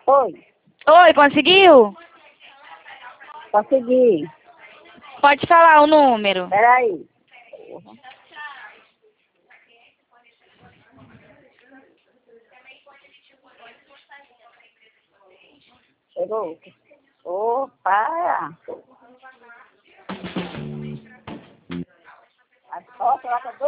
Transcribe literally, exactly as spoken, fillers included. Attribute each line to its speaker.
Speaker 1: Oi,
Speaker 2: Oi, conseguiu?
Speaker 1: consegui.
Speaker 2: Pode falar o número.
Speaker 1: Peraí. Chegou. Opa! A foto, ela tá